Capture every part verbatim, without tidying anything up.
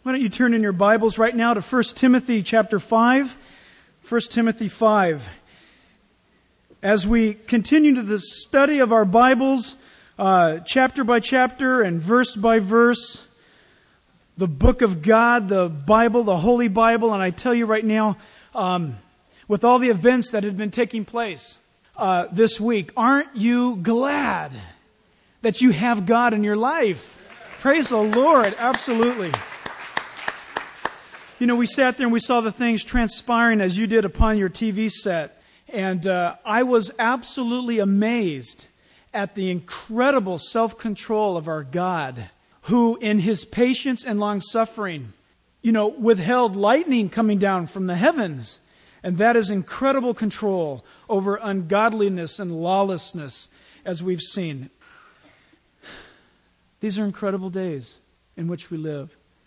Why don't you turn in your Bibles right now to First Timothy chapter five. First Timothy five. As we continue to the study of our Bibles, uh, chapter by chapter and verse by verse, the book of God, the Bible, the Holy Bible, and I tell you right now, um, with all the events that have been taking place uh, this week, aren't you glad that you have God in your life? Praise the Lord, absolutely. You know, we sat there and we saw the things transpiring as you did upon your T V set. And uh, I was absolutely amazed at the incredible self-control of our God, who in His patience and long-suffering, you know, withheld lightning coming down from the heavens. And that is incredible control over ungodliness and lawlessness, as we've seen. These are incredible days in which we live.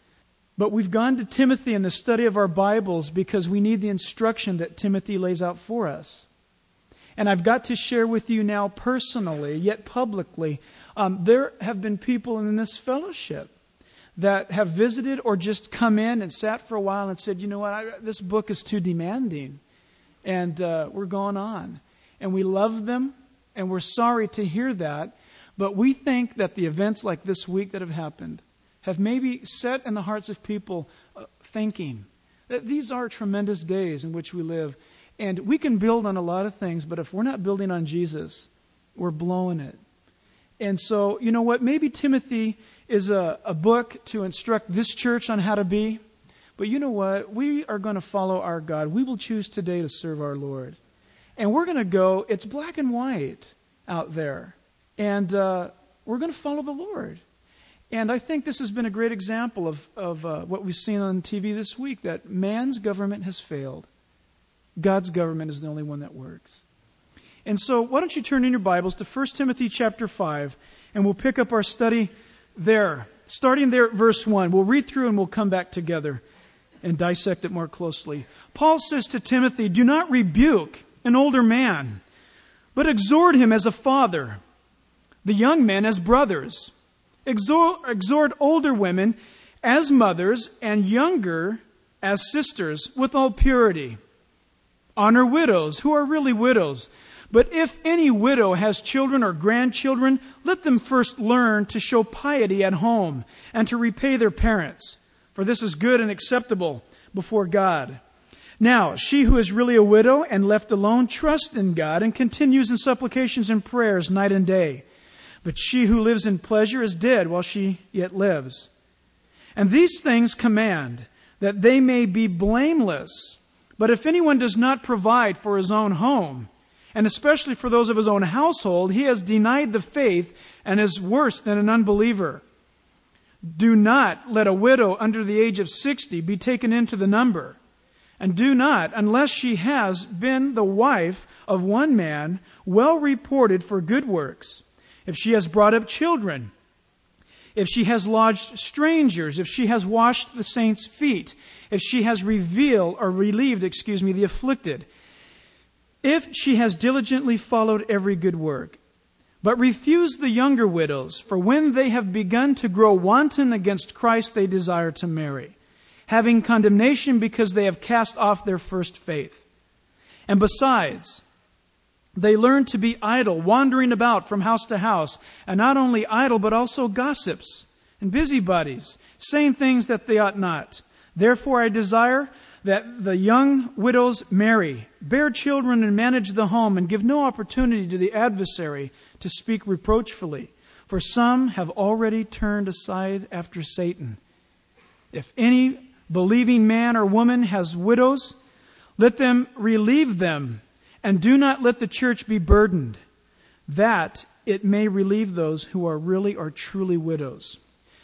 But we've gone to Timothy in the study of our Bibles because we need the instruction that Timothy lays out for us. And I've got to share with you now personally, yet publicly, um, there have been people in this fellowship that have visited or just come in and sat for a while and said, you know what, I, this book is too demanding. And uh, we're going on. And we love them, and we're sorry to hear that. But we think that the events like this week that have happened have maybe set in the hearts of people uh, thinking that these are tremendous days in which we live. And we can build on a lot of things, but if we're not building on Jesus, we're blowing it. And so, you know what? Maybe Timothy is a, a book to instruct this church on how to be. But you know what? We are going to follow our God. We will choose today to serve our Lord. And we're going to go, it's black and white out there. And uh, we're going to follow the Lord. And I think this has been a great example of, of uh, what we've seen on T V this week, that man's government has failed. God's government is the only one that works. And so why don't you turn in your Bibles to First Timothy chapter five, and we'll pick up our study there. Starting there at verse one. We'll read through and we'll come back together and dissect it more closely. Paul says to Timothy, do not rebuke an older man, but exhort him as a father, the young men as brothers. Exhort, exhort older women as mothers and younger as sisters with all purity. Honor widows who are really widows. But if any widow has children or grandchildren, let them first learn to show piety at home and to repay their parents. For this is good and acceptable before God. Now, she who is really a widow and left alone trusts in God and continues in supplications and prayers night and day. But she who lives in pleasure is dead while she yet lives. And these things command, that they may be blameless. But if anyone does not provide for his own home, and especially for those of his own household, he has denied the faith and is worse than an unbeliever. Do not let a widow under the age of sixty be taken into the number. And do not, unless she has been the wife of one man, well reported for good works. If she has brought up children, if she has lodged strangers, if she has washed the saints' feet, if she has revealed or relieved, excuse me, the afflicted, if she has diligently followed every good work. But refuse the younger widows, for when they have begun to grow wanton against Christ, they desire to marry, having condemnation because they have cast off their first faith. And besides, they learn to be idle, wandering about from house to house, and not only idle, but also gossips and busybodies, saying things that they ought not. Therefore I desire that the young widows marry, bear children, and manage the home, and give no opportunity to the adversary to speak reproachfully. For some have already turned aside after Satan. If any believing man or woman has widows, let them relieve them, and do not let the church be burdened, that it may relieve those who are really or truly widows.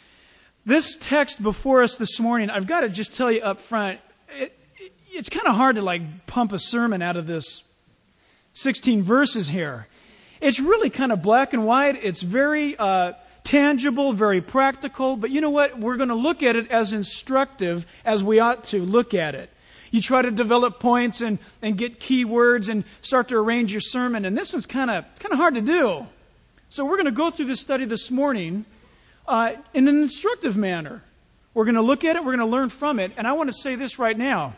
This text before us this morning, I've got to just tell you up front, it, it, it's kind of hard to like pump a sermon out of this sixteen verses here. It's really kind of black and white. It's very uh, tangible, very practical. But you know what? We're going to look at it as instructive as we ought to look at it. You try to develop points and, and get key words and start to arrange your sermon. And this one's kind of kind of hard to do. So we're going to go through this study this morning uh, in an instructive manner. We're going to look at it. We're going to learn from it. And I want to say this right now.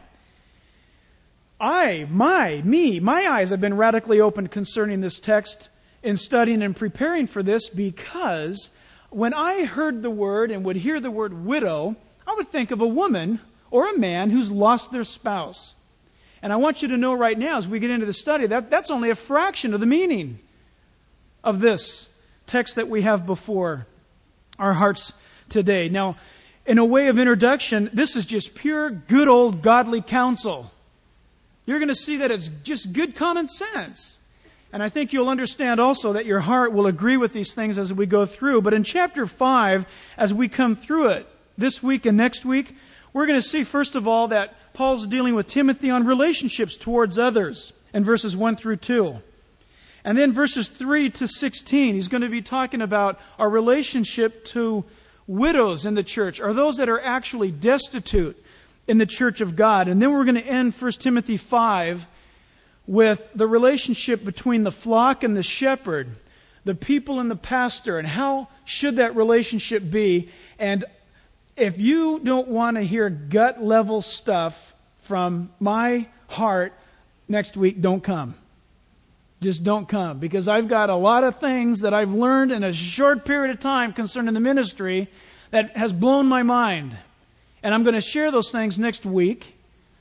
I, my, me, my eyes have been radically opened concerning this text in studying and preparing for this, because when I heard the word and would hear the word widow, I would think of a woman or a man who's lost their spouse. And I want you to know right now, as we get into the study, that that's only a fraction of the meaning of this text that we have before our hearts today. Now, in a way of introduction, this is just pure, good old godly counsel. You're going to see that it's just good common sense. And I think you'll understand also that your heart will agree with these things as we go through. But in chapter five, as we come through it this week and next week, we're going to see, first of all, that Paul's dealing with Timothy on relationships towards others in verses one through two. And then verses three to sixteen, he's going to be talking about our relationship to widows in the church, or those that are actually destitute in the church of God. And then we're going to end First Timothy five with the relationship between the flock and the shepherd, the people and the pastor, and how should that relationship be. And if you don't want to hear gut level stuff from my heart next week, don't come. Just don't come, because I've got a lot of things that I've learned in a short period of time concerning the ministry that has blown my mind. And I'm going to share those things next week.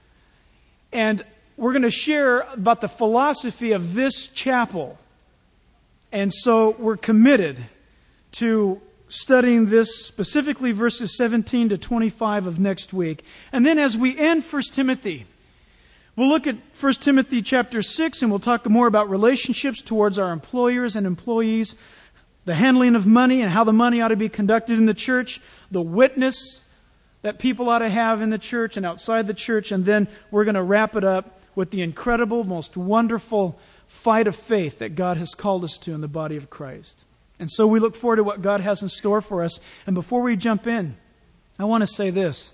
And we're going to share about the philosophy of this chapel. And so we're committed to studying this, specifically verses seventeen to twenty-five of next week. And then as we end First Timothy, we'll look at First Timothy chapter six, and we'll talk more about relationships towards our employers and employees, the handling of money and how the money ought to be conducted in the church, the witness that people ought to have in the church and outside the church. And then we're going to wrap it up with the incredible, most wonderful fight of faith that God has called us to in the body of Christ. And so we look forward to what God has in store for us. And before we jump in, I want to say this.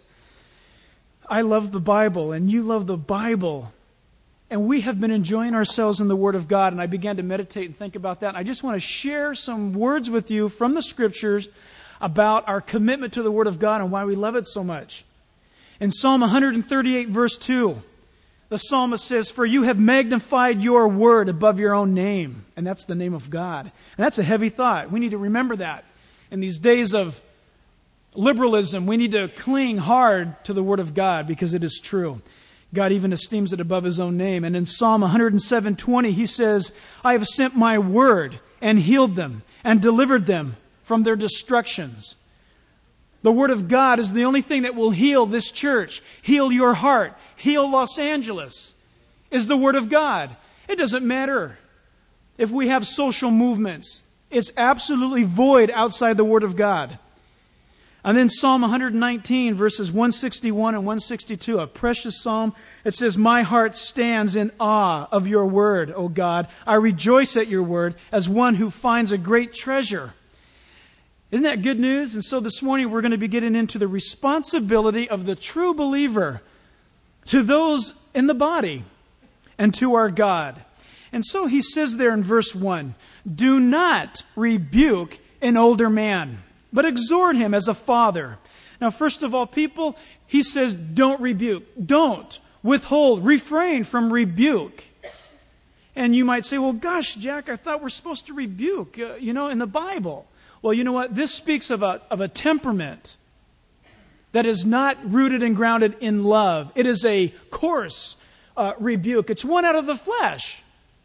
I love the Bible, and you love the Bible. And we have been enjoying ourselves in the Word of God. And I began to meditate and think about that. And I just want to share some words with you from the Scriptures about our commitment to the Word of God and why we love it so much. In Psalm one thirty-eight, verse two, the psalmist says, "For you have magnified your word above your own name." And that's the name of God. And that's a heavy thought. We need to remember that. In these days of liberalism, we need to cling hard to the Word of God, because it is true. God even esteems it above His own name. And in Psalm one oh seven twenty, He says, "I have sent my word and healed them and delivered them from their destructions." The Word of God is the only thing that will heal this church, heal your heart, heal Los Angeles, is the Word of God. It doesn't matter if we have social movements. It's absolutely void outside the Word of God. And then Psalm one nineteen, verses one sixty-one and one sixty-two, a precious psalm. It says, "My heart stands in awe of your word, O God. I rejoice at your word as one who finds a great treasure." Isn't that good news? And so this morning we're going to be getting into the responsibility of the true believer to those in the body and to our God. And so he says there in verse one, "Do not rebuke an older man, but exhort him as a father." Now, first of all, people, he says, don't rebuke. Don't withhold, refrain from rebuke. And you might say, well, gosh, Jack, I thought we're supposed to rebuke, uh, you know, in the Bible. Well, you know what? This speaks of a, of a temperament that is not rooted and grounded in love. It is a coarse uh, rebuke. It's one out of the flesh.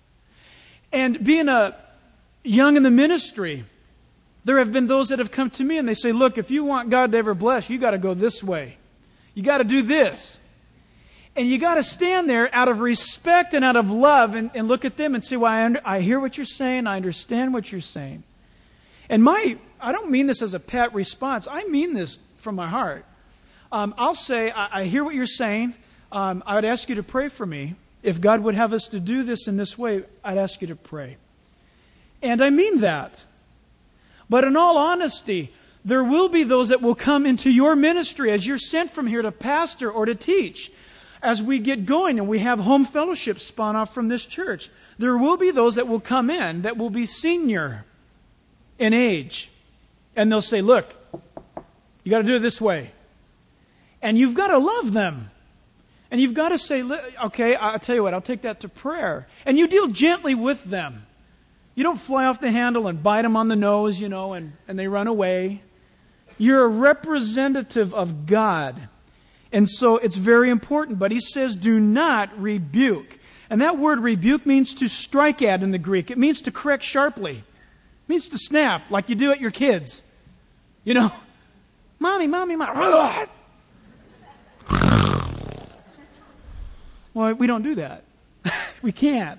And being a young in the ministry, there have been those that have come to me and they say, look, if you want God to ever bless, you got to go this way. You got to do this. And you got to stand there out of respect and out of love and, and look at them and say, well, I, under, I hear what you're saying. I understand what you're saying. And my, I don't mean this as a pat response. I mean this from my heart. Um, I'll say, I, I hear what you're saying. Um, I would ask you to pray for me. If God would have us to do this in this way, I'd ask you to pray. And I mean that. But in all honesty, there will be those that will come into your ministry as you're sent from here to pastor or to teach. As we get going and we have home fellowship spawn off from this church, there will be those that will come in that will be senior in age. And they'll say, look, you got to do it this way. And you've got to love them. And you've got to say, okay, I'll tell you what, I'll take that to prayer. And you deal gently with them. You don't fly off the handle and bite them on the nose, you know, and, and they run away. You're a representative of God. And so it's very important. But he says, do not rebuke. And that word rebuke means to strike at in the Greek. It means to correct sharply. It means to snap like you do at your kids. You know, mommy, mommy, mommy. Well, we don't do that. We can't.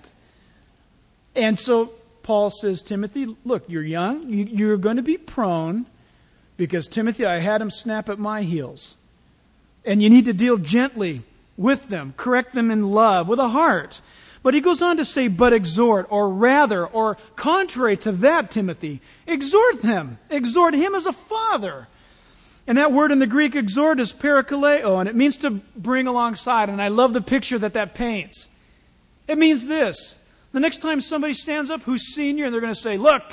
And so Paul says, Timothy, look, you're young. You, you're going to be prone because, Timothy, I had him snap at my heels. And you need to deal gently with them. Correct them in love, with a heart. But he goes on to say, but exhort, or rather, or contrary to that, Timothy, exhort them. Exhort him as a father. And that word in the Greek, exhort, is parakaleo, and it means to bring alongside. And I love the picture that that paints. It means this. The next time somebody stands up who's senior and they're going to say, look,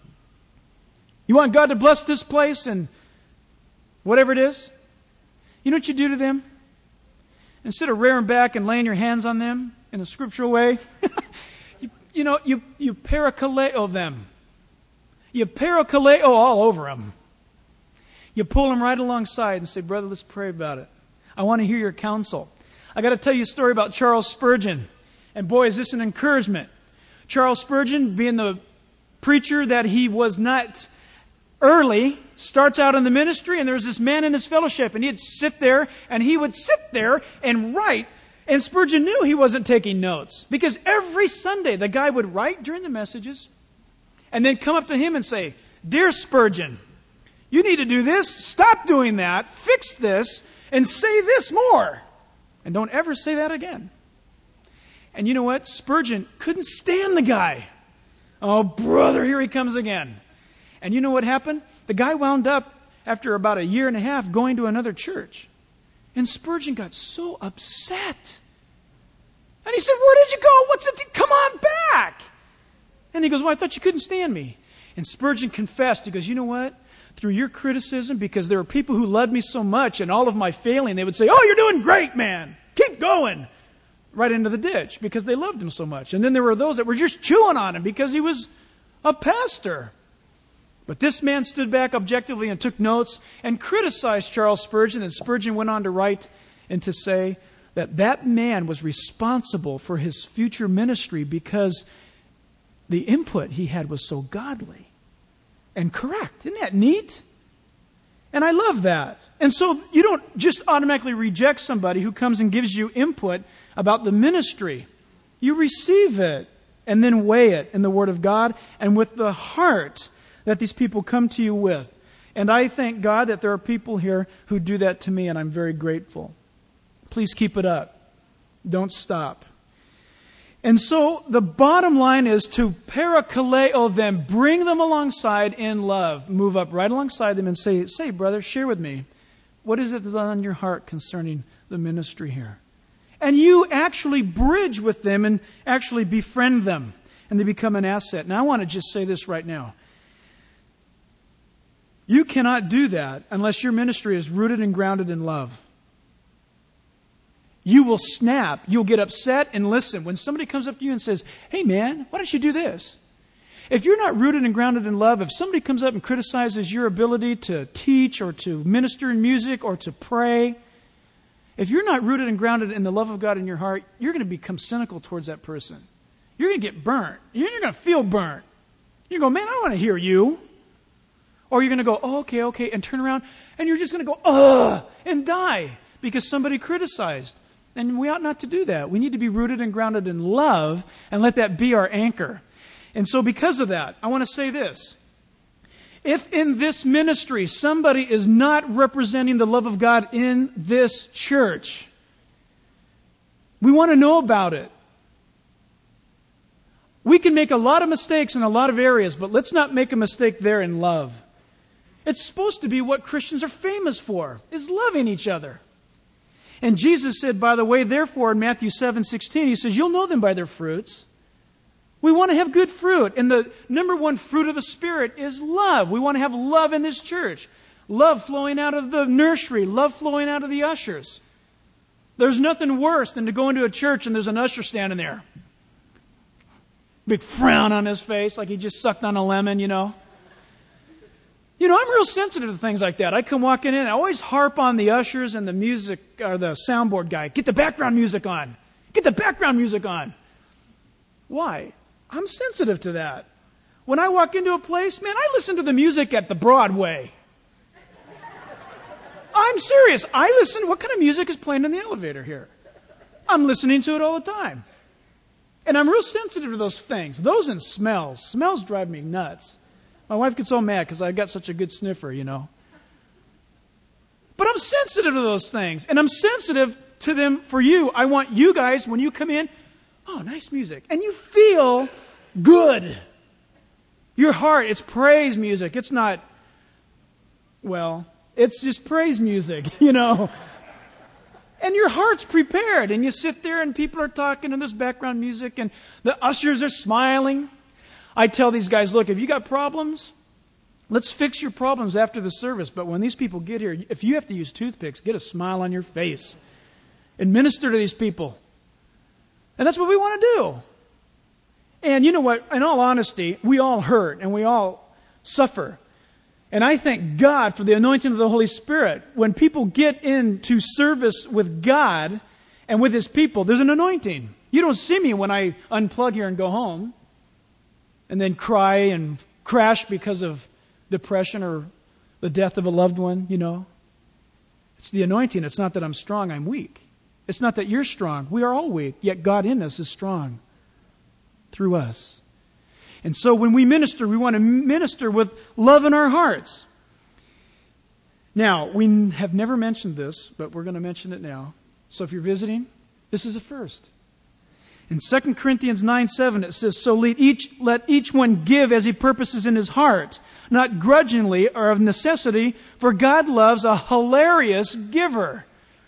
you want God to bless this place and whatever it is? You know what you do to them? Instead of rearing back and laying your hands on them in a scriptural way, you, you know, you, you parakaleo them. You parakaleo all over them. You pull them right alongside and say, brother, let's pray about it. I want to hear your counsel. I got to tell you a story about Charles Spurgeon. And boy, is this an encouragement. Charles Spurgeon, being the preacher that he was not early, starts out in the ministry, and there's this man in his fellowship, and he'd sit there, and he would sit there and write. And Spurgeon knew he wasn't taking notes, because every Sunday the guy would write during the messages, and then come up to him and say, dear Spurgeon, you need to do this, stop doing that, fix this, and say this more. And don't ever say that again. And you know what? Spurgeon couldn't stand the guy. Oh, brother, here he comes again. And you know what happened? The guy wound up, after about a year and a half, going to another church. And Spurgeon got so upset. And he said, where did you go? What's it? Come on back. And he goes, well, I thought you couldn't stand me. And Spurgeon confessed. He goes, you know what? Through your criticism, because there were people who loved me so much and all of my failing, they would say, oh, you're doing great, man. Keep going. Right into the ditch because they loved him so much. And then there were those that were just chewing on him because he was a pastor. But this man stood back objectively and took notes and criticized Charles Spurgeon. And Spurgeon went on to write and to say that that man was responsible for his future ministry because the input he had was so godly and correct. Isn't that neat? And I love that. And so you don't just automatically reject somebody who comes and gives you input about the ministry. You receive it and then weigh it in the Word of God and with the heart that these people come to you with. And I thank God that there are people here who do that to me, and I'm very grateful. Please keep it up. Don't stop. And so the bottom line is to parakaleo them, bring them alongside in love. Move up right alongside them and say, say, brother, share with me. What is it that's on your heart concerning the ministry here? And you actually bridge with them and actually befriend them. And they become an asset. Now I want to just say this right now. You cannot do that unless your ministry is rooted and grounded in love. You will snap. You'll get upset. And listen, when somebody comes up to you and says, hey man, why don't you do this? If you're not rooted and grounded in love, if somebody comes up and criticizes your ability to teach or to minister in music or to pray, if you're not rooted and grounded in the love of God in your heart, you're going to become cynical towards that person. You're going to get burnt. You're going to feel burnt. You go, man, I don't want to hear you. Or you're going to go, oh, okay, okay, and turn around, and you're just going to go, ugh, and die because somebody criticized. And we ought not to do that. We need to be rooted and grounded in love and let that be our anchor. And so because of that, I want to say this. If in this ministry somebody is not representing the love of God in this church, we want to know about it. We can make a lot of mistakes in a lot of areas, but let's not make a mistake there in love. It's supposed to be what Christians are famous for, is loving each other. And Jesus said, by the way, therefore, in Matthew seven sixteen, He says, you'll know them by their fruits. We want to have good fruit. And the number one fruit of the Spirit is love. We want to have love in this church. Love flowing out of the nursery. Love flowing out of the ushers. There's nothing worse than to go into a church and there's an usher standing there. Big frown on his face like he just sucked on a lemon, you know. You know, I'm real sensitive to things like that. I come walking in, I always harp on the ushers and the music, or the soundboard guy. Get the background music on. Get the background music on. Why? I'm sensitive to that. When I walk into a place, man, I listen to the music at the Broadway. I'm serious. I listen. What kind of music is playing in the elevator here? I'm listening to it all the time. And I'm real sensitive to those things. Those and smells. Smells drive me nuts. My wife gets so mad because I got such a good sniffer, you know. But I'm sensitive to those things. And I'm sensitive to them for you. I want you guys, when you come in, oh, nice music. And you feel good. Your heart, it's praise music. It's not, well, it's just praise music, you know. And your heart's prepared. And you sit there and people are talking and there's background music and the ushers are smiling. I tell these guys, look, if you got problems, let's fix your problems after the service. But when these people get here, if you have to use toothpicks, get a smile on your face and minister to these people. And that's what we want to do. And you know what? In all honesty, we all hurt and we all suffer. And I thank God for the anointing of the Holy Spirit. When people get into service with God and with His people, there's an anointing. You don't see me when I unplug here and go home and then cry and crash because of depression or the death of a loved one, you know. It's the anointing. It's not that I'm strong, I'm weak. It's not that you're strong. We are all weak, yet God in us is strong through us. And so when we minister, we want to minister with love in our hearts. Now, we have never mentioned this, but we're going to mention it now. So if you're visiting, this is a first. In Second Corinthians nine seven, it says, so let each, let each one give as he purposes in his heart, not grudgingly or of necessity, for God loves a hilarious giver.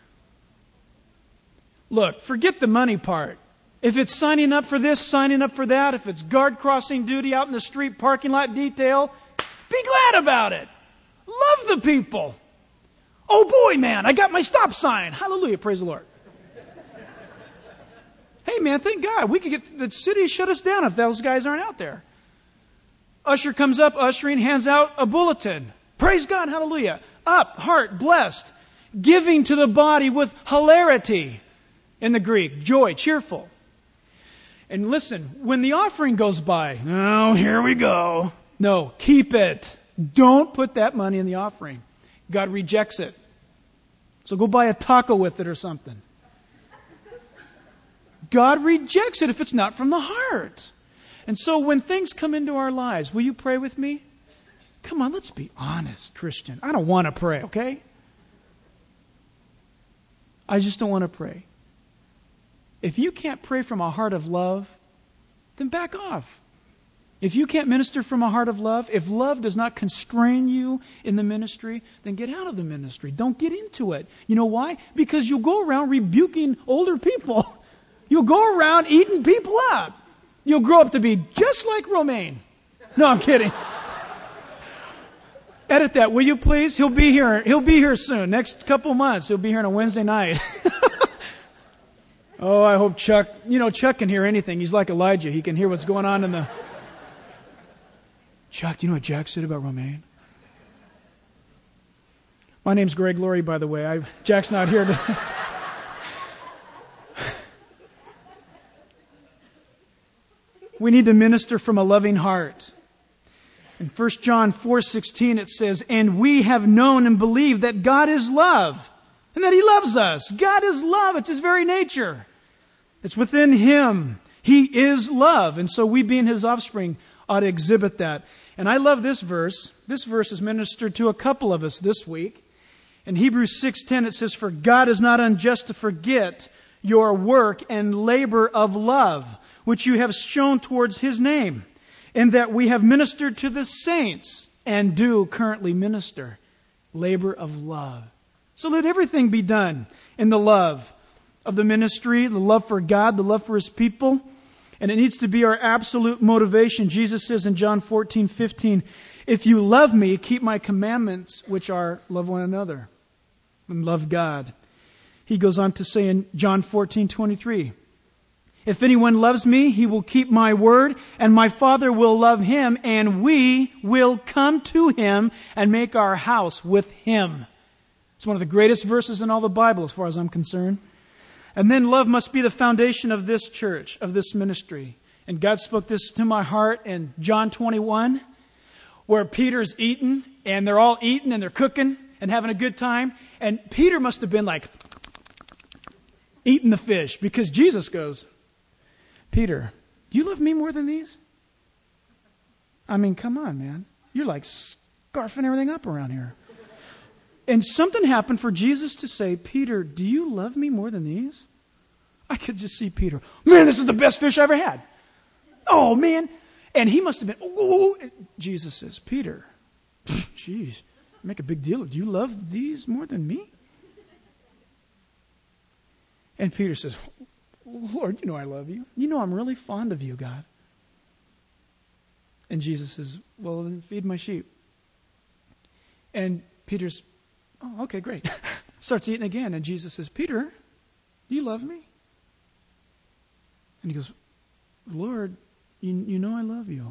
Look, forget the money part. If it's signing up for this, signing up for that, if it's guard crossing duty out in the street, parking lot detail, be glad about it. Love the people. Oh boy, man, I got my stop sign. Hallelujah, praise the Lord. Hey, man, thank God. We could get the city to shut us down if those guys aren't out there. Usher comes up, ushering, hands out a bulletin. Praise God, hallelujah. Up, heart, blessed. Giving to the body with hilarity. In the Greek, joy, cheerful. And listen, when the offering goes by, oh, here we go. No, keep it. Don't put that money in the offering. God rejects it. So go buy a taco with it or something. God rejects it if it's not from the heart. And so when things come into our lives, will you pray with me? Come on, let's be honest, Christian. I don't want to pray, okay? I just don't want to pray. If you can't pray from a heart of love, then back off. If you can't minister from a heart of love, if love does not constrain you in the ministry, then get out of the ministry. Don't get into it. You know why? Because you'll go around rebuking older people. You'll go around eating people up. You'll grow up to be just like Romaine. No, I'm kidding. Edit that, will you please? He'll be here. He'll be here soon. Next couple months, he'll be here on a Wednesday night. Oh, I hope Chuck, you know, Chuck can hear anything. He's like Elijah. He can hear what's going on in the... Chuck, do you know what Jack said about Romaine? My name's Greg Laurie, by the way. I, Jack's not here today. We need to minister from a loving heart. In First John four sixteen it says, and we have known and believed that God is love, and that He loves us. God is love. It's His very nature. It's within Him. He is love. And so we, being His offspring, ought to exhibit that. And I love this verse. This verse is ministered to a couple of us this week. In Hebrews six ten it says, for God is not unjust to forget your work and labor of love, which you have shown towards His name, in that we have ministered to the saints and do currently minister. Labor of love. So let everything be done in the love of the ministry, the love for God, the love for His people. And it needs to be our absolute motivation. Jesus says in John fourteen fifteen, If you love me, keep my commandments, which are love one another and love God. He goes on to say in John fourteen twenty-three, if anyone loves me, he will keep my word, and my Father will love him, and we will come to him and make our house with him. It's one of the greatest verses in all the Bible as far as I'm concerned. And then love must be the foundation of this church, of this ministry. And God spoke this to my heart in John twenty-one, where Peter's eating, and they're all eating, and they're cooking, and having a good time. And Peter must have been like eating the fish, because Jesus goes, Peter, do you love me more than these? I mean, come on, man. You're like scarfing everything up around here. And something happened for Jesus to say, Peter, do you love me more than these? I could just see Peter, man, this is the best fish I ever had. Oh, man. And he must have been, oh, Jesus says, Peter, geez, make a big deal. Do you love these more than me? And Peter says, Lord, you know I love you. You know I'm really fond of you, God. And Jesus says, well, then feed my sheep. And Peter's, oh, okay, great. Starts eating again. And Jesus says, Peter, do you love me? And he goes, Lord, you, you know I love you.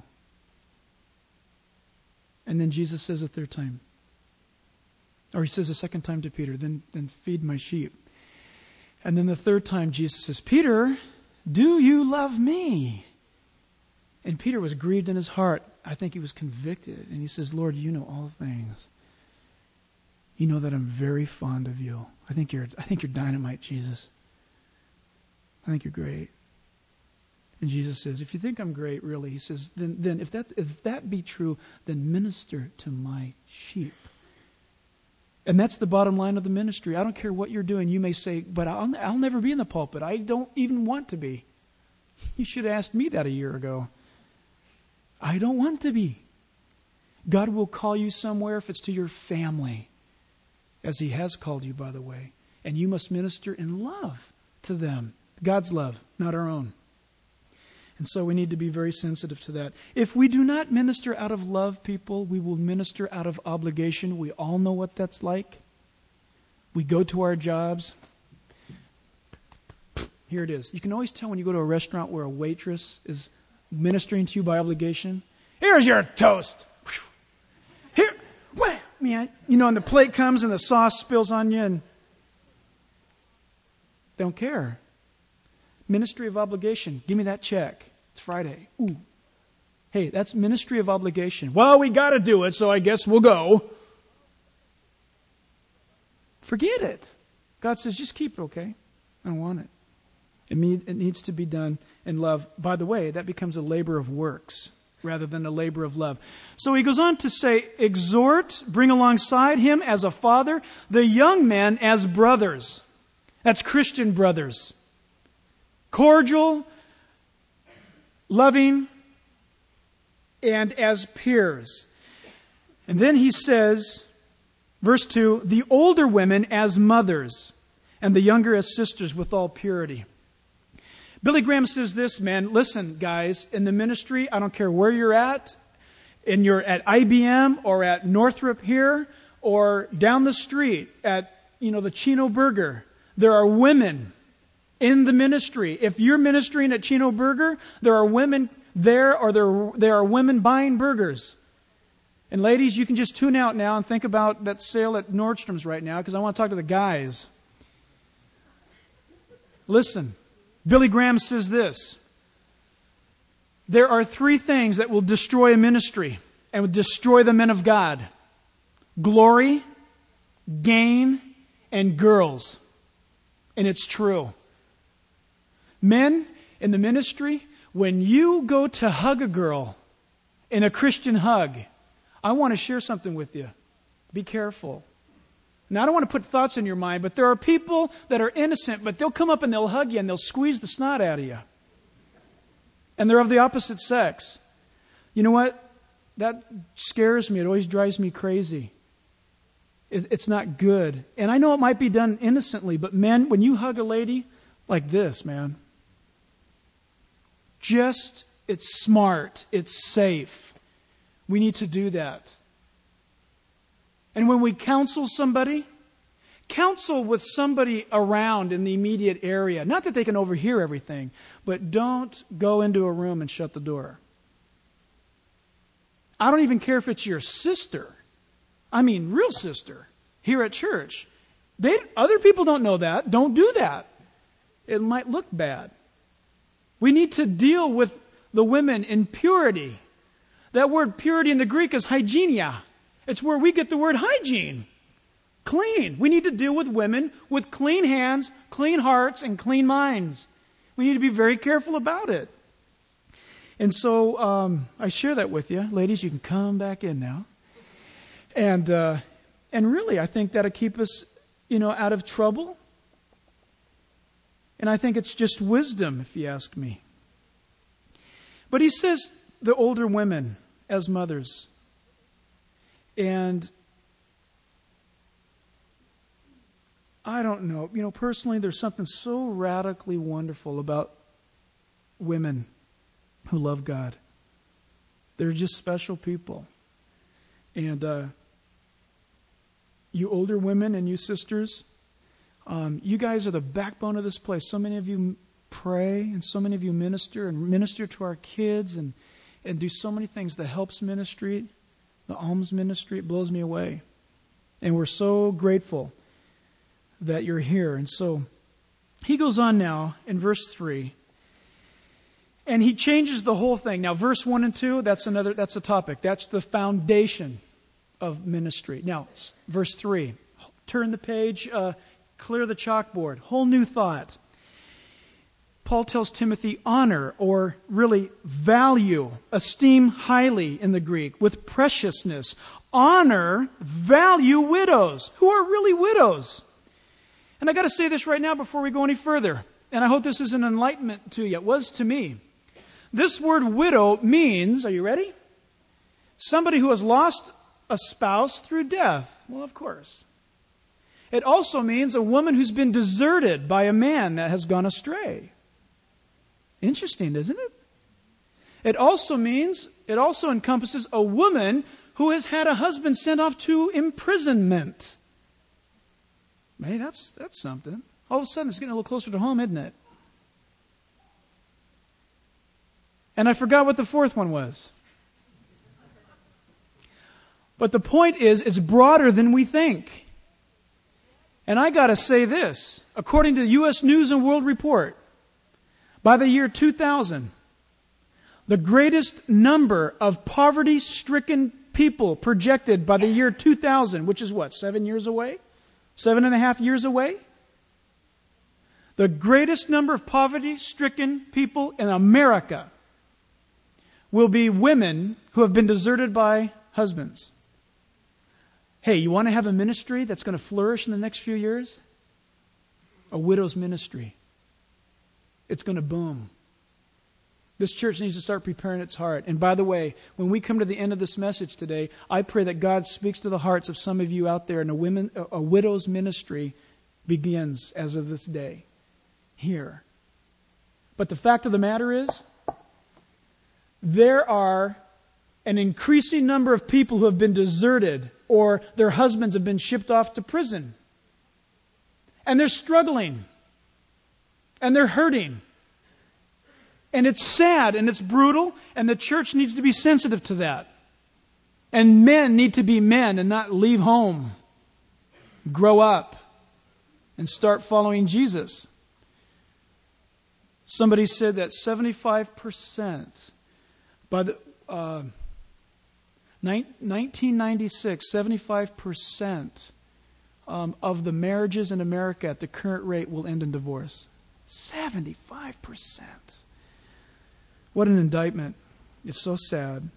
And then Jesus says a third time, or he says a second time to Peter, then, then feed my sheep. And then the third time Jesus says, Peter, do you love me? And Peter was grieved in his heart. I think he was convicted. And he says, Lord, you know all things. You know that I'm very fond of you. I think you're I think you're dynamite, Jesus. I think you're great. And Jesus says, if you think I'm great, really, he says, then then if that if that be true, then minister to my sheep. And that's the bottom line of the ministry. I don't care what you're doing. You may say, but I'll, I'll never be in the pulpit. I don't even want to be. You should have asked me that a year ago. I don't want to be. God will call you somewhere if it's to your family, as He has called you, by the way. And you must minister in love to them. God's love, not our own. And so we need to be very sensitive to that. If we do not minister out of love, people, we will minister out of obligation. We all know what that's like. We go to our jobs. Here it is. You can always tell when you go to a restaurant where a waitress is ministering to you by obligation. Here's your toast. Here, what? Man, you know, and the plate comes and the sauce spills on you and they don't care. Ministry of obligation. Give me that check. It's Friday. Ooh. Hey, that's ministry of obligation. Well, we got to do it, so I guess we'll go. Forget it. God says, just keep it, okay? I don't want it. It, need, it needs to be done in love. By the way, that becomes a labor of works rather than a labor of love. So he goes on to say, exhort, bring alongside him as a father, the young men as brothers. That's Christian brothers. Cordial, loving, and as peers. And then he says, verse two, the older women as mothers, and the younger as sisters with all purity. Billy Graham says this, man, listen, guys, in the ministry, I don't care where you're at, and you're at I B M or at Northrop here, or down the street at, you know, the Chino Burger, there are women in the ministry. If you're ministering at Chino Burger, there are women there, or there, there are women buying burgers. And ladies, you can just tune out now and think about that sale at Nordstrom's right now, because I want to talk to the guys. Listen, Billy Graham says this. There are three things that will destroy a ministry and will destroy the men of God. Glory, gain, and girls. And it's true. Men in the ministry, when you go to hug a girl in a Christian hug, I want to share something with you. Be careful. Now, I don't want to put thoughts in your mind, but there are people that are innocent, but they'll come up and they'll hug you and they'll squeeze the snot out of you. And they're of the opposite sex. You know what? That scares me. It always drives me crazy. It, it's not good. And I know it might be done innocently, but men, when you hug a lady like this, man, just, it's smart, it's safe. We need to do that. And when we counsel somebody, counsel with somebody around in the immediate area. Not that they can overhear everything, but don't go into a room and shut the door. I don't even care if it's your sister. I mean, real sister here at church. They, other people don't know that. Don't do that. It might look bad. We need to deal with the women in purity. That word purity in the Greek is hygienia. It's where we get the word hygiene. Clean. We need to deal with women with clean hands, clean hearts, and clean minds. We need to be very careful about it. And so um, I share that with you. Ladies, you can come back in now. And uh, and really, I think that'll keep us, you know, out of trouble. And I think it's just wisdom, if you ask me. But he says the older women as mothers. And I don't know. You know, personally, there's something so radically wonderful about women who love God. They're just special people. And uh, you older women and you sisters, um, you guys are the backbone of this place. So many of you pray and so many of you minister and minister to our kids and, and do so many things. The helps ministry, the alms ministry, it blows me away. And we're so grateful that you're here. And so he goes on now in verse three. And he changes the whole thing. Now, verse one and two, that's another, that's a topic. That's the foundation of ministry. Now, verse three, turn the page, uh, clear the chalkboard. Whole new thought. Paul tells Timothy, honor, or really value, esteem highly in the Greek, with preciousness. Honor, value widows, who are really widows. And I got to say this right now before we go any further. And I hope this is an enlightenment to you. It was to me. This word widow means, are you ready? Somebody who has lost a spouse through death. Well, of course. It also means a woman who's been deserted by a man that has gone astray. Interesting, isn't it? It also means, it also encompasses a woman who has had a husband sent off to imprisonment. Hey, that's, that's something. All of a sudden it's getting a little closer to home, isn't it? And I forgot what the fourth one was. But the point is, it's broader than we think. And I got to say this. According to the U S News and World Report, by the year two thousand, the greatest number of poverty-stricken people projected by the year two thousand, which is what, seven years away? Seven and a half years away? The greatest number of poverty-stricken people in America will be women who have been deserted by husbands. Hey, you want to have a ministry that's going to flourish in the next few years? A widow's ministry. It's going to boom. This church needs to start preparing its heart. And by the way, when we come to the end of this message today, I pray that God speaks to the hearts of some of you out there, and a women, a widow's ministry begins as of this day here. But the fact of the matter is, there are an increasing number of people who have been deserted or their husbands have been shipped off to prison. And they're struggling. And they're hurting. And it's sad and it's brutal, and the church needs to be sensitive to that. And men need to be men and not leave home. Grow up and start following Jesus. Somebody said that seventy-five percent by the uh, nineteen ninety-six, seventy-five percent um, of the marriages in America at the current rate will end in divorce. seventy-five percent. What an indictment. It's so sad.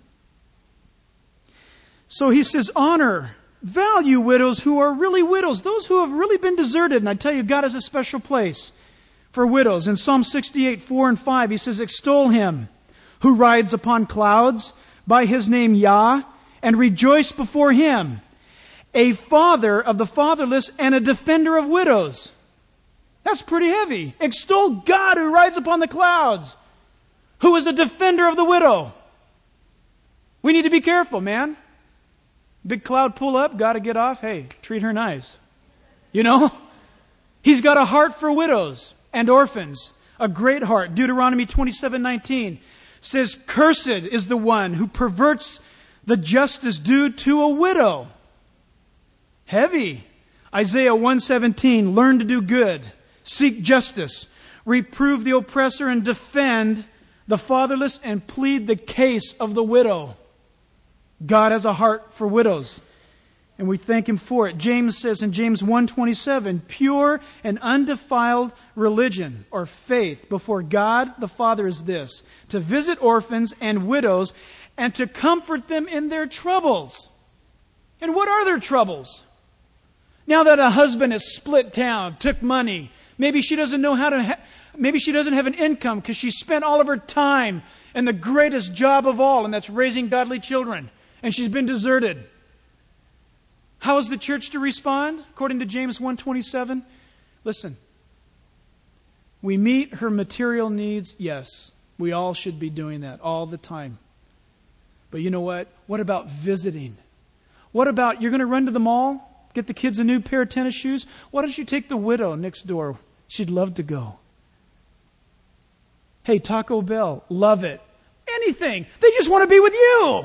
So he says, honor, value widows who are really widows, those who have really been deserted. And I tell you, God has a special place for widows. In Psalm sixty-eight, four and five, he says, extol him who rides upon clouds by his name Yah, and rejoice before him, a father of the fatherless and a defender of widows. That's pretty heavy. Extol God who rides upon the clouds, who is a defender of the widow. We need to be careful, man. Big cloud pull up, got to get off. Hey, treat her nice. You know? He's got a heart for widows and orphans. A great heart. Deuteronomy twenty-seven nineteen says, "Cursed is the one who perverts the justice due to a widow." Heavy. Isaiah one seventeen, "Learn to do good, seek justice, reprove the oppressor and defend the fatherless and plead the case of the widow." God has a heart for widows, and we thank Him for it. James says in James one twenty-seven, "Pure and undefiled religion or faith before God the Father is this, to visit orphans and widows and to comfort them in their troubles." And what are their troubles? Now that a husband has split town, took money, maybe she doesn't know how to, ha- maybe she doesn't have an income because she spent all of her time in the greatest job of all, and that's raising godly children, and she's been deserted. How is the church to respond? According to James one twenty-seven, listen. We meet her material needs. Yes, we all should be doing that all the time. But you know what? What about visiting? What about, you're going to run to the mall, get the kids a new pair of tennis shoes? Why don't you take the widow next door? She'd love to go. Hey, Taco Bell, love it. Anything. They just want to be with you.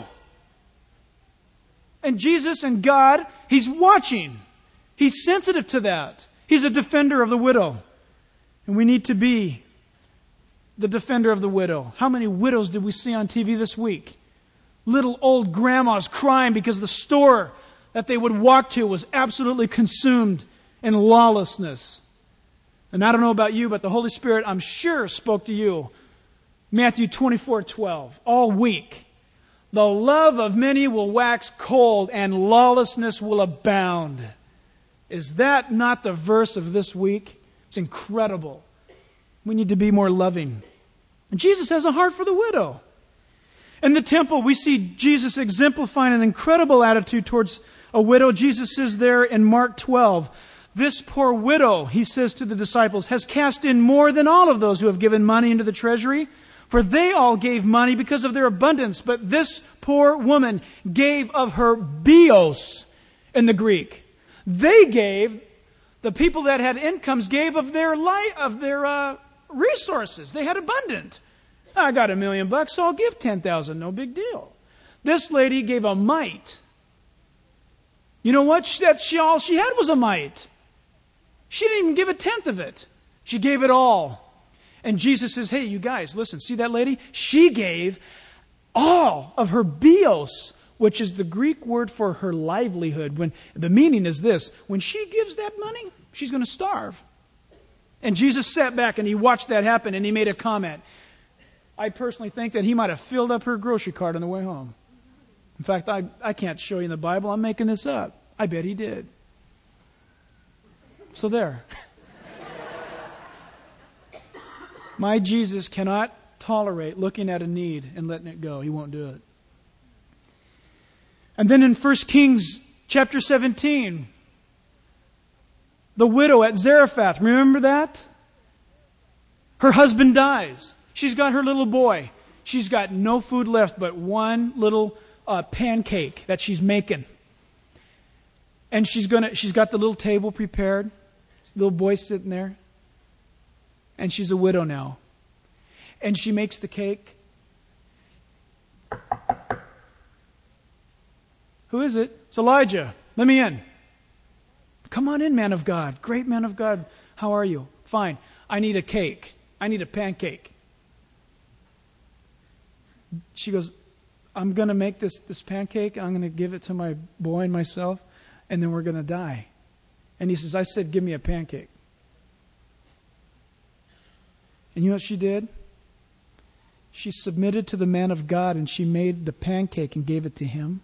And Jesus and God, He's watching. He's sensitive to that. He's a defender of the widow. And we need to be the defender of the widow. How many widows did we see on T V this week? Little old grandmas crying because the store that they would walk to was absolutely consumed in lawlessness. And I don't know about you, but the Holy Spirit, I'm sure, spoke to you. Matthew twenty-four twelve, all week. The love of many will wax cold and lawlessness will abound. Is that not the verse of this week? It's incredible. We need to be more loving. And Jesus has a heart for the widow. In the temple, we see Jesus exemplifying an incredible attitude towards a widow. Jesus says there in Mark twelve, "This poor widow," He says to the disciples, "has cast in more than all of those who have given money into the treasury. For they all gave money because of their abundance. But this poor woman gave of her bios," in the Greek. They gave, the people that had incomes gave of their life, of their uh, resources. They had abundant. I got a million bucks, so I'll give ten thousand. No big deal. This lady gave a mite. You know what? She, that she, all she had was a mite. She didn't even give a tenth of it. She gave it all. And Jesus says, "Hey, you guys, listen, see that lady? She gave all of her bios," which is the Greek word for her livelihood. When the meaning is this: when she gives that money, she's going to starve. And Jesus sat back and He watched that happen and He made a comment. I personally think that He might have filled up her grocery cart on the way home. In fact, I, I can't show you in the Bible. I'm making this up. I bet He did. So there. My Jesus cannot tolerate looking at a need and letting it go. He won't do it. And then in First Kings chapter seventeen, the widow at Zarephath, remember that? Her husband dies. She's got her little boy. She's got no food left but one little uh, pancake that she's making. And she's gonna. She's got the little table prepared. Little boy sitting there. And she's a widow now. And she makes the cake. Who is it? It's Elijah. Let me in. Come on in, man of God. Great man of God. How are you? Fine. I need a cake. I need a pancake. She goes, "I'm going to make this, this pancake. I'm going to give it to my boy and myself. And then we're going to die." And he says, "I said, give me a pancake." And you know what she did? She submitted to the man of God and she made the pancake and gave it to him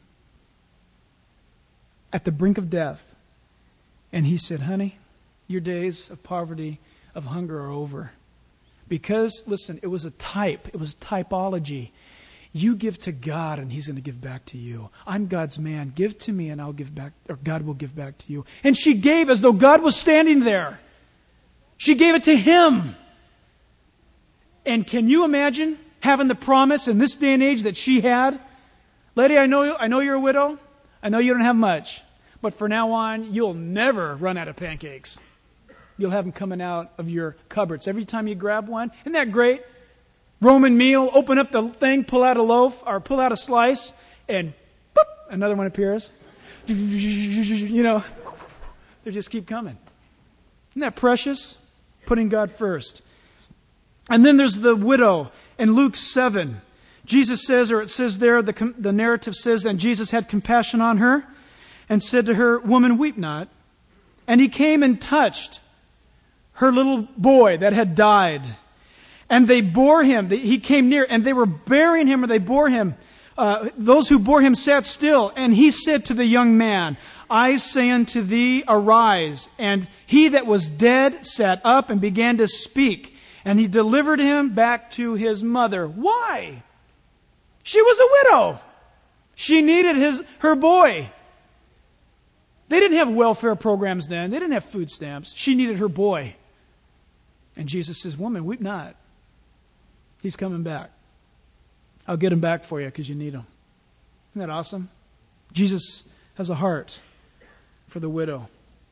at the brink of death. And he said, "Honey, your days of poverty, of hunger are over." Because, listen, it was a type. It was typology. You give to God and He's going to give back to you. I'm God's man. Give to me and I'll give back, or God will give back to you. And she gave as though God was standing there. She gave it to Him. And can you imagine having the promise in this day and age that she had Lady, I know, I know you're a widow. I know you don't have much. But from now on, you'll never run out of pancakes. You'll have them coming out of your cupboards every time you grab one. Isn't that great? Roman meal, open up the thing, pull out a loaf, or pull out a slice, and boop, another one appears. You know, they just keep coming. Isn't that precious? Putting God first. And then there's the widow in Luke seven. Jesus says, or it says there, the, the narrative says, and Jesus had compassion on her and said to her, Woman, weep not. And he came and touched her little boy that had died. And they bore him. He came near and they were bearing him, or they bore him. Uh, those who bore him sat still. And he said to the young man, I say unto thee, arise. And he that was dead sat up and began to speak. And he delivered him back to his mother. Why? She was a widow. She needed his her boy. They didn't have welfare programs then. They didn't have food stamps. She needed her boy. And Jesus says, Woman, weep not. He's coming back. I'll get him back for you because you need him. Isn't that awesome? Jesus has a heart for the widow.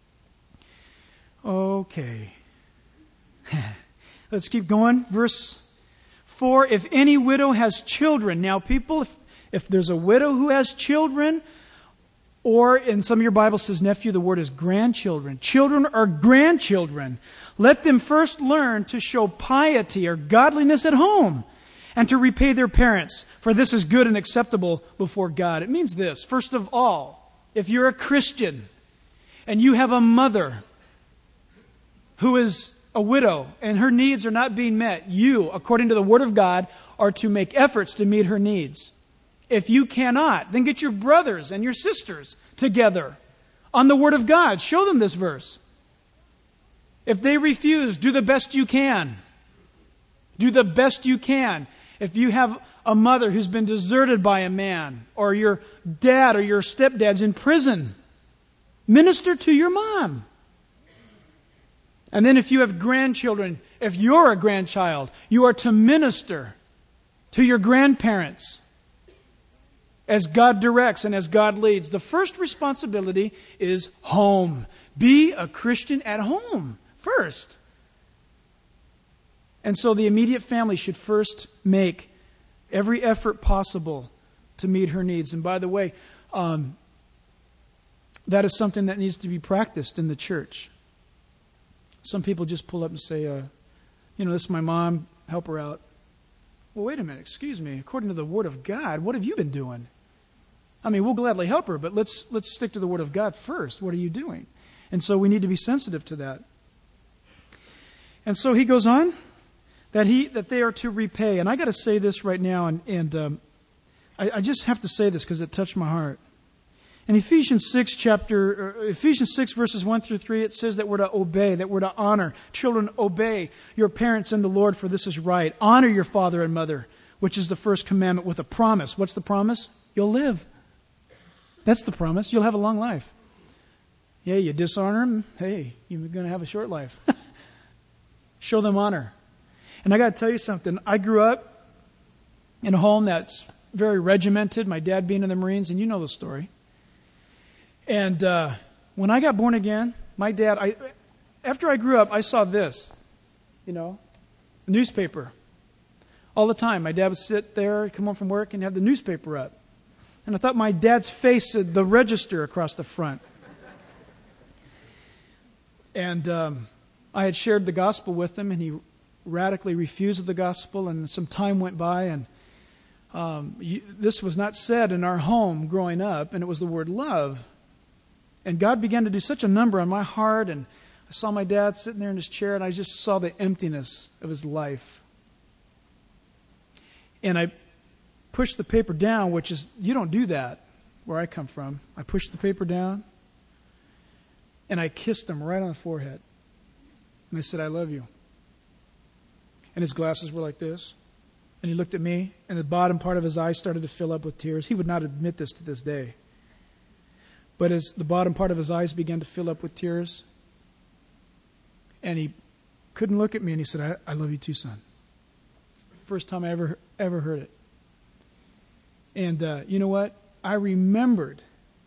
Okay. Let's keep going. Verse four, if any widow has children. Now people, if, if there's a widow who has children, or in some of your Bible says nephew, the word is grandchildren. Children or grandchildren. Let them first learn to show piety or godliness at home and to repay their parents, for this is good and acceptable before God. It means this. First of all, if you're a Christian and you have a mother who is a widow and her needs are not being met, you, according to the Word of God, are to make efforts to meet her needs. If you cannot, then get your brothers and your sisters together on the Word of God. Show them this verse. If they refuse, do the best you can. Do the best you can. If you have a mother who's been deserted by a man, or your dad or your stepdad's in prison, minister to your mom. And then if you have grandchildren, if you're a grandchild, you are to minister to your grandparents as God directs and as God leads. The first responsibility is home. Be a Christian at home first. And so the immediate family should first make every effort possible to meet her needs. And by the way, um, that is something that needs to be practiced in the church. Some people just pull up and say, uh, you know, this is my mom, help her out. Well, wait a minute, excuse me. According to the Word of God, what have you been doing? I mean, we'll gladly help her, but let's let's stick to the Word of God first. What are you doing? And so we need to be sensitive to that. And so he goes on, that he that they are to repay. And I got to say this right now, and, and um, I, I just have to say this because it touched my heart. In Ephesians six, chapter uh, Ephesians six, verses one through three, it says that we're to obey, that we're to honor. Children, obey your parents in the Lord, for this is right. Honor your father and mother, which is the first commandment, with a promise. What's the promise? You'll live. That's the promise. You'll have a long life. Yeah, you dishonor them. Hey, you're going to have a short life. Show them honor. And I got to tell you something. I grew up in a home that's very regimented. My dad being in the Marines, and you know the story. And uh, when I got born again, my dad, I, after I grew up, I saw this, you know, a newspaper. All the time. My dad would sit there, come home from work, and have the newspaper up. And I thought my dad's face said the Register across the front. And um, I had shared the gospel with him, and he radically refused the gospel, and some time went by, and um, you, this was not said in our home growing up, and it was the word love. And God began to do such a number on my heart, and I saw my dad sitting there in his chair, and I just saw the emptiness of his life. And I pushed the paper down, which is, you don't do that where I come from. I pushed the paper down, and I kissed him right on the forehead. And I said, I love you. And his glasses were like this. And he looked at me, and the bottom part of his eye started to fill up with tears. He would not admit this to this day. But as the bottom part of his eyes began to fill up with tears, and he couldn't look at me, and he said, I, I love you too, son. First time I ever ever heard it. And uh, you know what? I remembered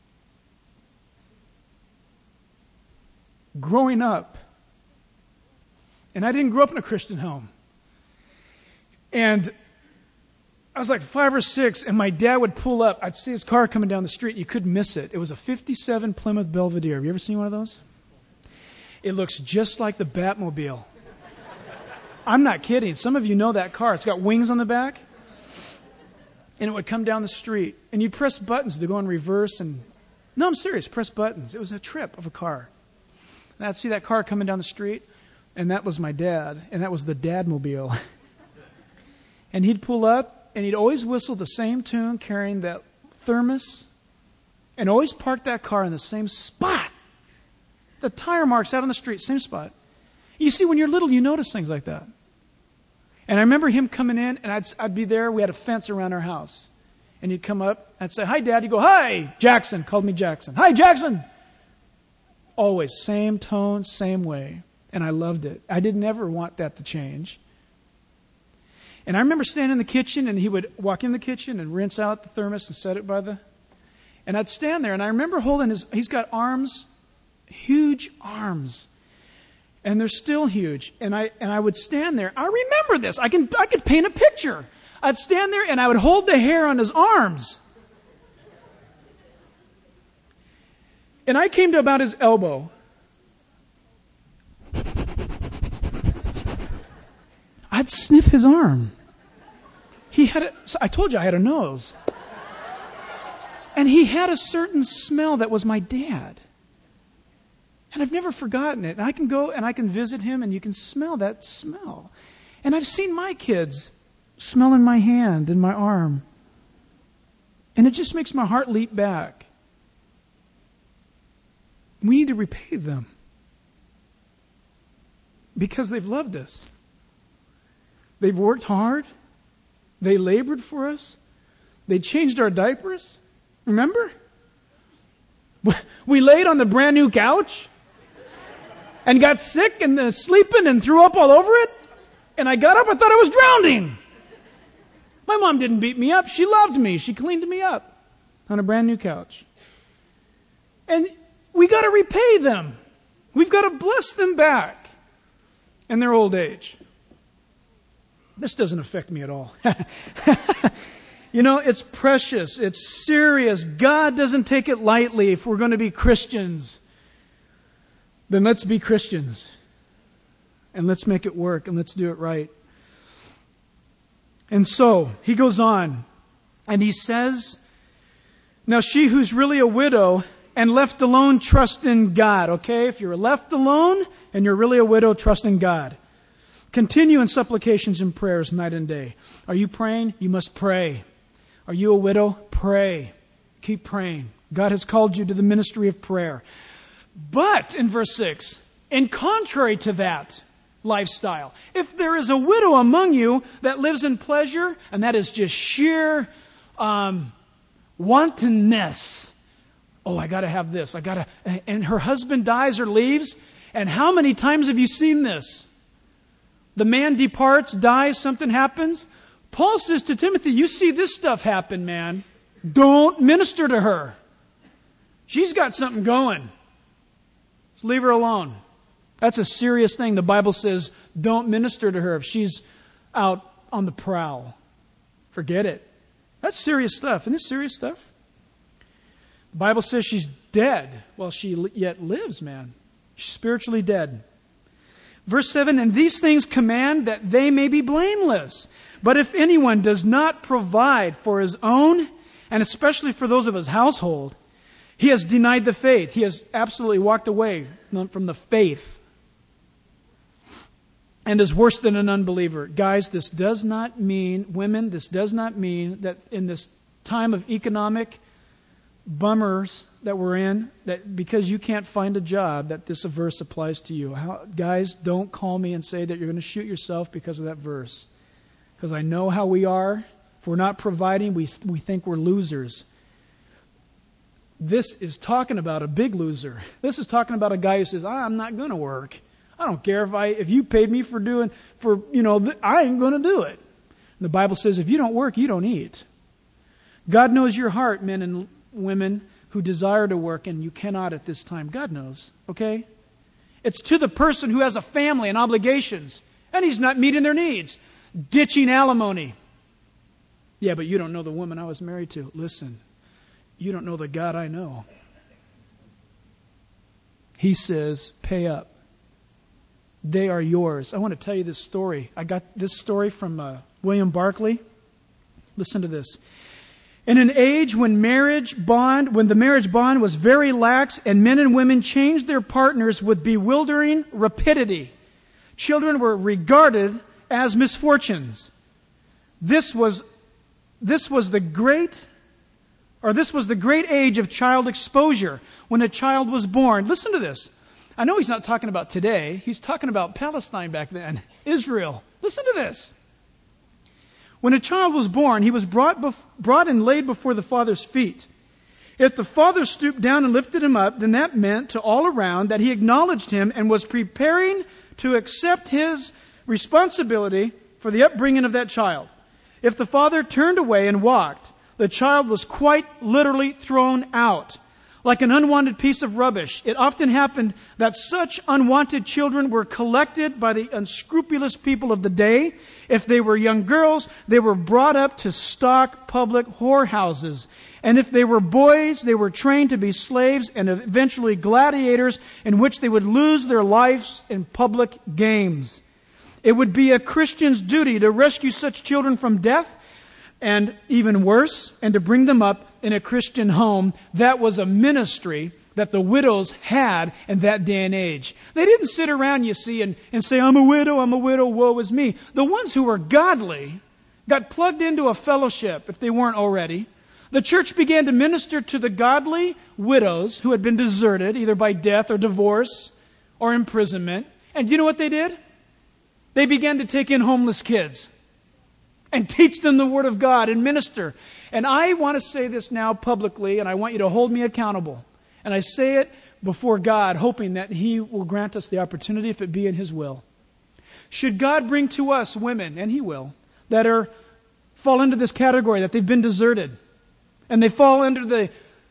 growing up, and I didn't grow up in a Christian home. And I was like five or six, and my dad would pull up. I'd see his car coming down the street. You couldn't miss it. It was a fifty-seven Plymouth Belvedere. Have you ever seen one of those? It looks just like the Batmobile. I'm not kidding. Some of you know that car. It's got wings on the back. And it would come down the street. And you'd press buttons to go in reverse. And no, I'm serious. Press buttons. It was a trip of a car. And I'd see that car coming down the street. And that was my dad. And that was the Dadmobile. And he'd pull up. And he'd always whistle the same tune, carrying that thermos. And always park that car in the same spot. The tire marks out on the street, same spot. You see, when you're little, you notice things like that. And I remember him coming in, and I'd, I'd be there. We had a fence around our house. And he'd come up. I'd say, "Hi, Dad." He'd go, "Hi, Jackson." Called me Jackson. "Hi, Jackson." Always, same tone, same way. And I loved it. I didn't ever want that to change. And I remember standing in the kitchen, and he would walk in the kitchen and rinse out the thermos and set it by the... And I'd stand there, and I remember holding his... He's got arms, huge arms. And they're still huge. And I and I would stand there. I remember this. I can I could paint a picture. I'd stand there and I would hold the hair on his arms. And I came to about his elbow. I'd sniff his arm. He had a, I told you I had a nose. And he had a certain smell that was my dad. And I've never forgotten it. And I can go and I can visit him and you can smell that smell. And I've seen my kids smelling my hand and my arm. And it just makes my heart leap back. We need to repay them. Because they've loved us. They've worked hard. They labored for us. They changed our diapers. Remember? We laid on the brand new couch. And got sick and uh, sleeping and threw up all over it. And I got up, I thought I was drowning. My mom didn't beat me up. She loved me. She cleaned me up on a brand new couch. And we got to repay them. We've got to bless them back in their old age. This doesn't affect me at all. You know, it's precious. It's serious. God doesn't take it lightly if we're going to be Christians. Then let's be Christians. And let's make it work. And let's do it right. And so, he goes on. And he says, "Now she who's really a widow and left alone, trust in God." Okay? If you're left alone and you're really a widow, trust in God. "Continue in supplications and prayers night and day." Are you praying? You must pray. Are you a widow? Pray. Keep praying. God has called you to the ministry of prayer. But, in verse six, in contrary to that lifestyle, if there is a widow among you that lives in pleasure, and that is just sheer um, wantonness. Oh, I got to have this. I got to. And her husband dies or leaves. And how many times have you seen this? The man departs, dies, something happens. Paul says to Timothy, you see this stuff happen, man. Don't minister to her. She's got something going. Just leave her alone. That's a serious thing. The Bible says don't minister to her if she's out on the prowl. Forget it. That's serious stuff. Isn't this serious stuff? The Bible says she's dead while she yet lives, man. She's spiritually dead. Verse seven, "And these things command that they may be blameless. But if anyone does not provide for his own, and especially for those of his household, he has denied the faith." He has absolutely walked away from the faith and is worse than an unbeliever. Guys, this does not mean, women, this does not mean that in this time of economic bummers that we're in, that because you can't find a job, that this verse applies to you. How, guys, don't call me and say that you're going to shoot yourself because of that verse. Because I know how we are. If we're not providing, we we think we're losers. This is talking about a big loser. This is talking about a guy who says, I'm not going to work. I don't care if I if you paid me for doing, for, you know, I ain't going to do it. And the Bible says if you don't work, you don't eat. God knows your heart, men and women who desire to work and you cannot at this time. God knows, okay? It's to the person who has a family and obligations, and he's not meeting their needs. Ditching alimony. Yeah, but you don't know the woman I was married to. Listen, you don't know the God I know. He says, pay up. They are yours. I want to tell you this story. I got this story from uh, William Barclay. Listen to this. In an age when marriage bond, when the marriage bond was very lax and men and women changed their partners with bewildering rapidity, children were regarded as misfortunes. This was, this was the great, or this was the great age of child exposure when a child was born. Listen to this. I know he's not talking about today. He's talking about Palestine back then, Israel. Listen to this. When a child was born, he was brought, bef- brought and laid before the father's feet. If the father stooped down and lifted him up, then that meant to all around that he acknowledged him and was preparing to accept his responsibility for the upbringing of that child. If the father turned away and walked, the child was quite literally thrown out, like an unwanted piece of rubbish. It often happened that such unwanted children were collected by the unscrupulous people of the day. If they were young girls, they were brought up to stock public whorehouses. And if they were boys, they were trained to be slaves and eventually gladiators in which they would lose their lives in public games. It would be a Christian's duty to rescue such children from death, and even worse, and to bring them up in a Christian home. That was a ministry that the widows had in that day and age. They didn't sit around, you see, and, and say, I'm a widow, I'm a widow, woe is me. The ones who were godly got plugged into a fellowship, if they weren't already. The church began to minister to the godly widows who had been deserted, either by death or divorce or imprisonment. And you know what they did? They began to take in homeless kids and teach them the Word of God and minister. And I want to say this now publicly, and I want you to hold me accountable. And I say it before God, hoping that He will grant us the opportunity, if it be in His will. Should God bring to us women, and He will, that are fall into this category, that they've been deserted, and they fall under the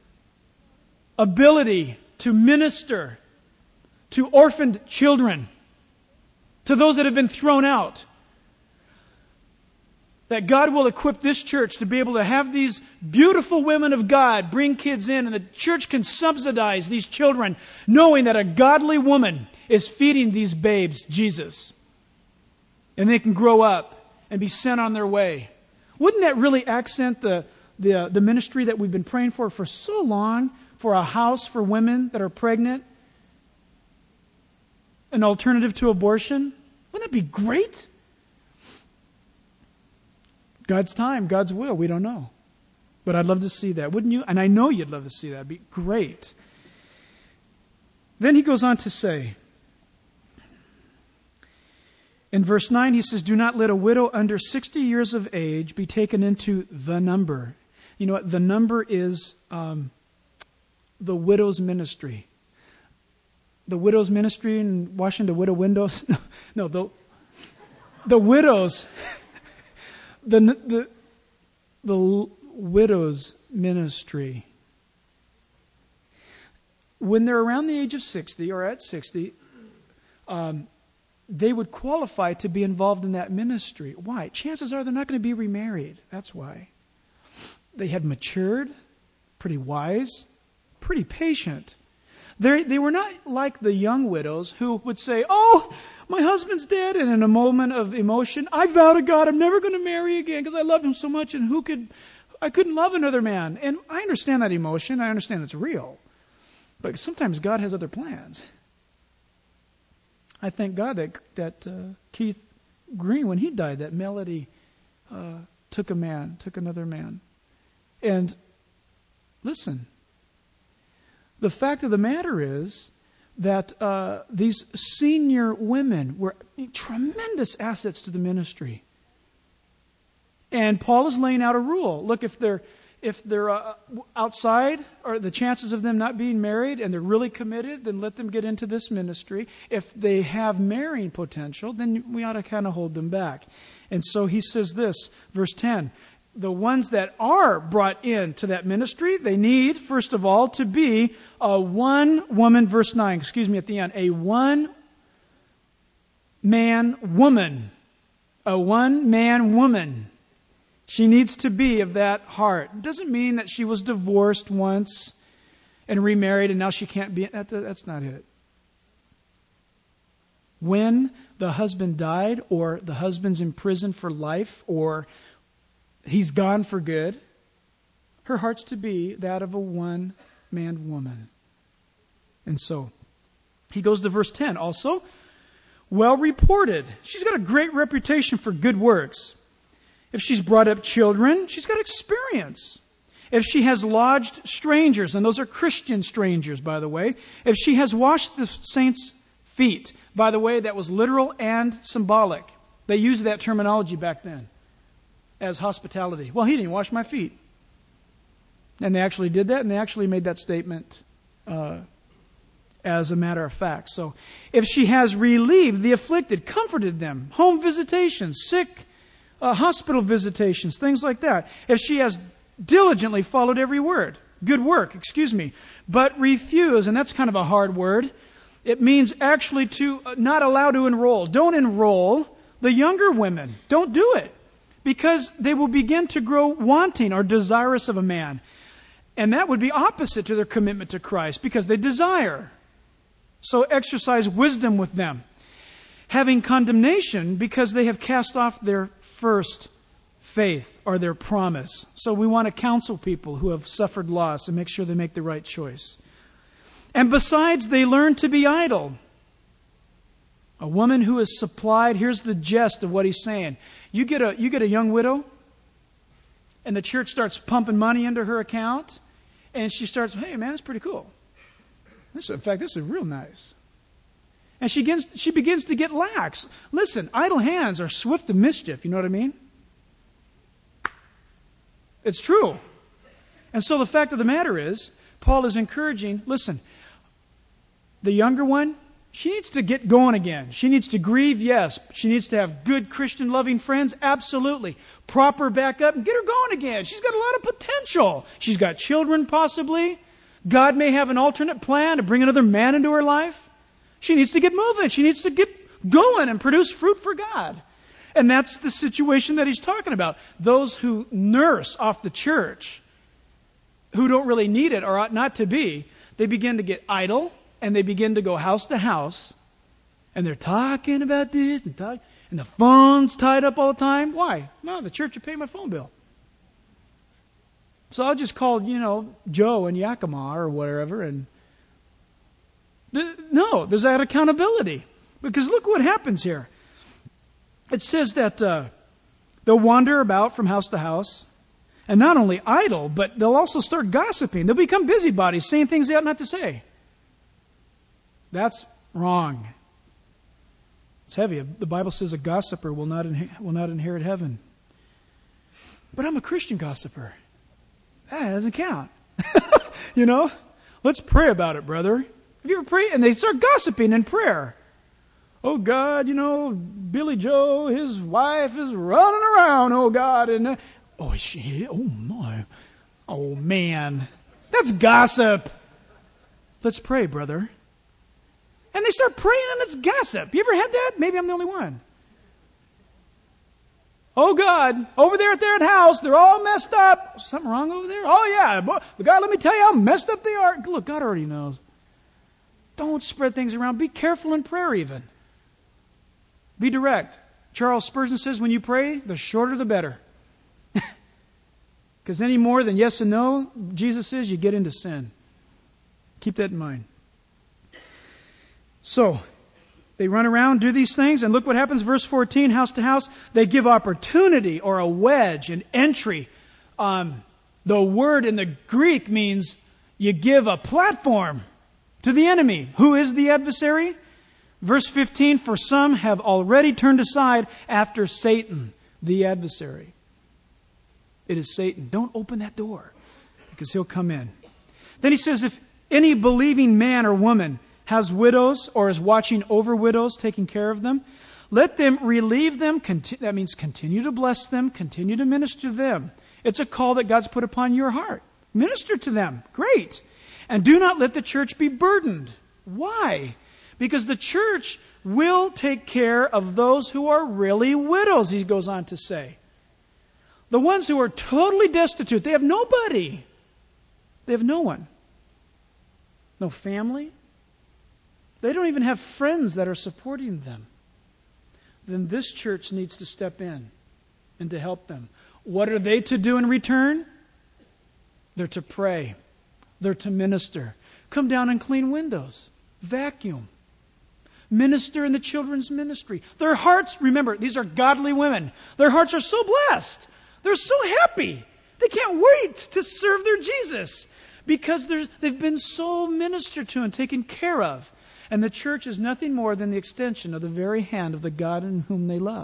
ability to minister to orphaned children, to those that have been thrown out, that God will equip this church to be able to have these beautiful women of God bring kids in, and the church can subsidize these children, knowing that a godly woman is feeding these babes Jesus. And they can grow up and be sent on their way. Wouldn't that really accent the, the, the ministry that we've been praying for for so long, for a house for women that are pregnant? An alternative to abortion? Wouldn't that be great? God's time, God's will, we don't know. But I'd love to see that, wouldn't you? And I know you'd love to see that. It'd be great. Then he goes on to say, in verse nine, he says, do not let a widow under sixty years of age be taken into the number. You know what? The number is um, the widow's ministry. The widow's ministry in washing the widow windows. No, no the, the widows... The, the, the widow's ministry. When they're around the age of sixty or at sixty, um, they would qualify to be involved in that ministry. Why? Chances are they're not going to be remarried. That's why. They had matured, pretty wise, pretty patient. They they were not like the young widows who would say, oh, my husband's dead, and in a moment of emotion, I vow to God I'm never going to marry again because I love him so much, and who could, I couldn't love another man. And I understand that emotion. I understand it's real. But sometimes God has other plans. I thank God that, that uh, Keith Green, when he died, that Melody uh, took a man, took another man. And listen, the fact of the matter is that uh, these senior women were tremendous assets to the ministry. And Paul is laying out a rule. Look, if they're if they're uh, outside, or the chances of them not being married, and they're really committed, then let them get into this ministry. If they have marrying potential, then we ought to kind of hold them back. And so he says this, verse ten, the ones that are brought into that ministry, they need, first of all, to be a one-woman, verse nine, excuse me, at the end, a one-man woman. A one-man woman. She needs to be of that heart. It doesn't mean that she was divorced once and remarried and now she can't be. That, that's not it. When the husband died, or the husband's in prison for life, or he's gone for good, her heart's to be that of a one-man woman. And so, he goes to verse ten also. Well reported. She's got a great reputation for good works. If she's brought up children, she's got experience. If she has lodged strangers, and those are Christian strangers, by the way. If she has washed the saints' feet. By the way, that was literal and symbolic. They used that terminology back then as hospitality. Well, he didn't wash my feet. And they actually did that, and they actually made that statement uh, as a matter of fact. So, if she has relieved the afflicted, comforted them, home visitations, sick, uh, hospital visitations, things like that. If she has diligently followed every word, good work, excuse me, but refuse, and that's kind of a hard word. It means actually to not allow to enroll. Don't enroll the younger women. Don't do it. Because they will begin to grow wanting or desirous of a man. And that would be opposite to their commitment to Christ, because they desire. So exercise wisdom with them. Having condemnation because they have cast off their first faith or their promise. So we want to counsel people who have suffered loss and make sure they make the right choice. And besides, they learn to be idle. A woman who is supplied, here's the gist of what he's saying. You get a, you get a young widow, and the church starts pumping money into her account, and she starts, hey man, that's pretty cool. This, in fact, this is real nice. And she begins, she begins to get lax. Listen, idle hands are swift to mischief, you know what I mean? It's true. And so the fact of the matter is, Paul is encouraging, listen, the younger one, she needs to get going again. She needs to grieve, yes. She needs to have good Christian loving friends, absolutely. Prop her back up and get her going again. She's got a lot of potential. She's got children possibly. God may have an alternate plan to bring another man into her life. She needs to get moving. She needs to get going and produce fruit for God. And that's the situation that he's talking about. Those who nurse off the church, who don't really need it or ought not to be, they begin to get idle and they begin to go house to house and they're talking about this and talk, and the phone's tied up all the time. Why? No, the church will pay my phone bill. So I'll just call, you know, Joe in Yakima or whatever. And th- no, there's that accountability. Because look what happens here. It says that uh, they'll wander about from house to house. And not only idle, but they'll also start gossiping. They'll become busybodies, saying things they ought not to say. That's wrong. It's heavy. The Bible says a gossiper will not inhe- will not inherit heaven. But I'm a Christian gossiper. That doesn't count. You know? Let's pray about it, brother. Have you ever prayed? And they start gossiping in prayer. Oh, God, you know, Billy Joe, his wife is running around, oh, God. And uh, oh, is she? Oh, my. Oh, man. That's gossip. Let's pray, brother. And they start praying and it's gossip. You ever had that? Maybe I'm the only one. Oh, God, over there at their house, they're all messed up. Something wrong over there? Oh, yeah. Boy, God, let me tell you how messed up they are. Look, God already knows. Don't spread things around. Be careful in prayer even. Be direct. Charles Spurgeon says when you pray, the shorter the better. Because any more than yes and no, Jesus says, you get into sin. Keep that in mind. So, they run around, do these things, and look what happens, verse fourteen, house to house. They give opportunity or a wedge, an entry. Um, the word in the Greek means you give a platform to the enemy. Who is the adversary? Verse fifteen, for some have already turned aside after Satan, the adversary. It is Satan. Don't open that door because he'll come in. Then he says, if any believing man or woman has widows or is watching over widows, taking care of them, let them relieve them. Conti- that means continue to bless them, continue to minister to them. It's a call that God's put upon your heart. Minister to them. Great. And do not let the church be burdened. Why? Because the church will take care of those who are really widows, he goes on to say. The ones who are totally destitute, they have nobody. They have no one. No family. They don't even have friends that are supporting them. Then this church needs to step in and to help them. What are they to do in return? They're to pray. They're to minister. Come down and clean windows. Vacuum. Minister in the children's ministry. Their hearts, remember, these are godly women. Their hearts are so blessed. They're so happy. They can't wait to serve their Jesus because they've been so ministered to and taken care of. And the church is nothing more than the extension of the very hand of the God in whom they love.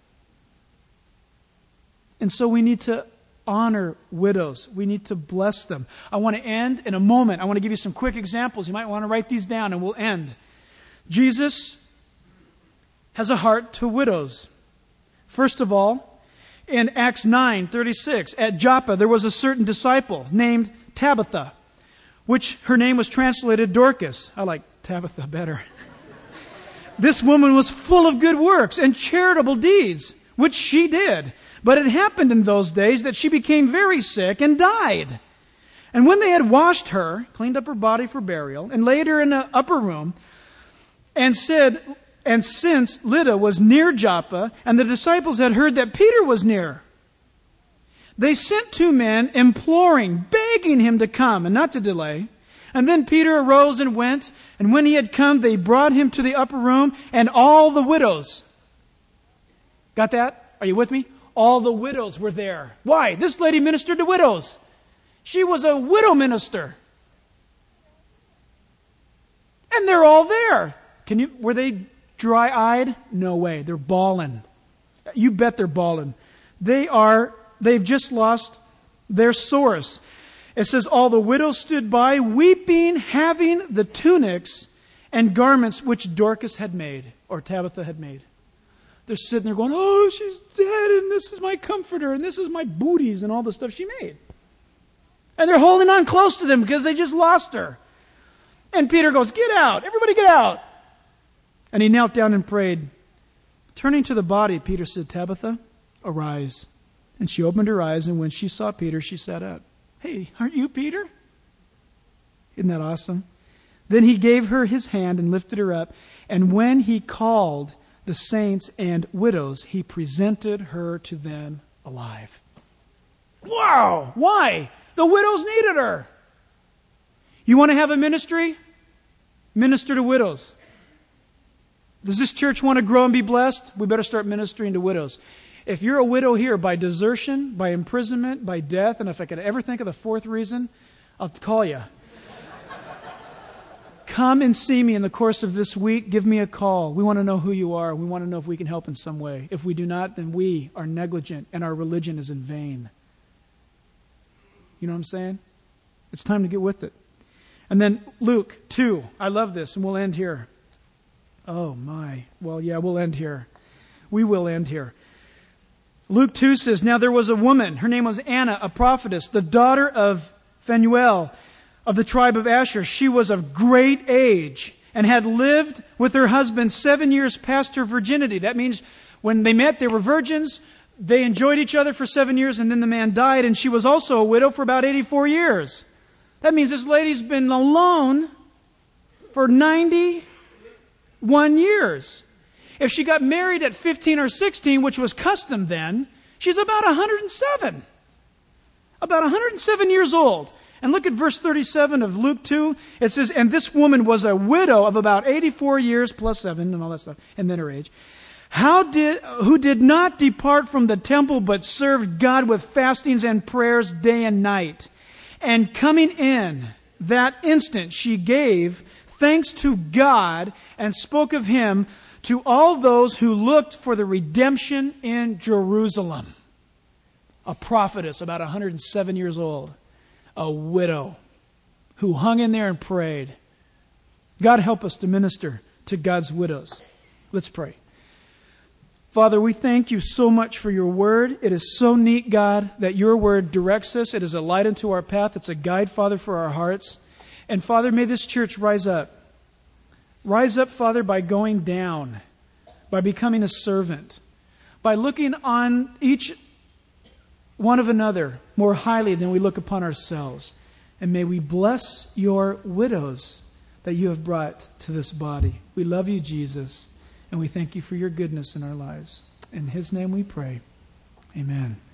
And so we need to honor widows. We need to bless them. I want to end in a moment. I want to give you some quick examples. You might want to write these down and we'll end. Jesus has a heart to widows. First of all, in Acts nine thirty-six, at Joppa there was a certain disciple named Tabitha, which her name was translated Dorcas. I like Tabitha better. This woman was full of good works and charitable deeds, which she did. But it happened in those days that she became very sick and died. And when they had washed her, cleaned up her body for burial, and laid her in an upper room, and said, and since Lydda was near Joppa, and the disciples had heard that Peter was near, they sent two men imploring, begging him to come and not to delay. And then Peter arose and went, and when he had come, they brought him to the upper room, and all the widows. Got that? Are you with me? All the widows were there. Why? This lady ministered to widows. She was a widow minister. And they're all there. Can you, were they dry-eyed? No way. They're bawling. You bet they're bawling. They are, they've just lost their source. It says, all the widows stood by, weeping, having the tunics and garments which Dorcas had made, or Tabitha had made. They're sitting there going, oh, she's dead, and this is my comforter, and this is my booties, and all the stuff she made. And they're holding on close to them because they just lost her. And Peter goes, get out. Everybody get out. And he knelt down and prayed. Turning to the body, Peter said, Tabitha, arise. And she opened her eyes, and when she saw Peter, she sat up. Hey, aren't you Peter? Isn't that awesome? Then he gave her his hand and lifted her up. And when he called the saints and widows, he presented her to them alive. Wow! Why? The widows needed her. You want to have a ministry? Minister to widows. Does this church want to grow and be blessed? We better start ministering to widows. If you're a widow here by desertion, by imprisonment, by death, and if I could ever think of the fourth reason, I'll call you. Come and see me in the course of this week. Give me a call. We want to know who you are. We want to know if we can help in some way. If we do not, then we are negligent and our religion is in vain. You know what I'm saying? It's time to get with it. And then Luke two. I love this, and we'll end here. Oh my. Well, yeah, we'll end here. We will end here. Luke two says, now there was a woman, her name was Anna, a prophetess, the daughter of Phanuel, of the tribe of Asher. She was of great age and had lived with her husband seven years past her virginity. That means when they met, they were virgins. They enjoyed each other for seven years, and then the man died, and she was also a widow for about eighty-four years. That means this lady's been alone for ninety-one years. If she got married at fifteen or sixteen, which was custom then, she's about one hundred seven. About one hundred seven years old. And look at verse thirty-seven of Luke two. It says, and this woman was a widow of about eighty-four years plus seven and all that stuff, and then her age. How did, who did not depart from the temple, but served God with fastings and prayers day and night. And coming in that instant, she gave thanks to God and spoke of Him to all those who looked for the redemption in Jerusalem. A prophetess, about one hundred seven years old. A widow who hung in there and prayed. God help us to minister to God's widows. Let's pray. Father, we thank you so much for your word. It is so neat, God, that your word directs us. It is a light unto our path. It's a guide, Father, for our hearts. And Father, may this church rise up. Rise up, Father, by going down, by becoming a servant, by looking on each one of another more highly than we look upon ourselves. And may we bless your widows that you have brought to this body. We love you, Jesus, and we thank you for your goodness in our lives. In his name we pray. Amen.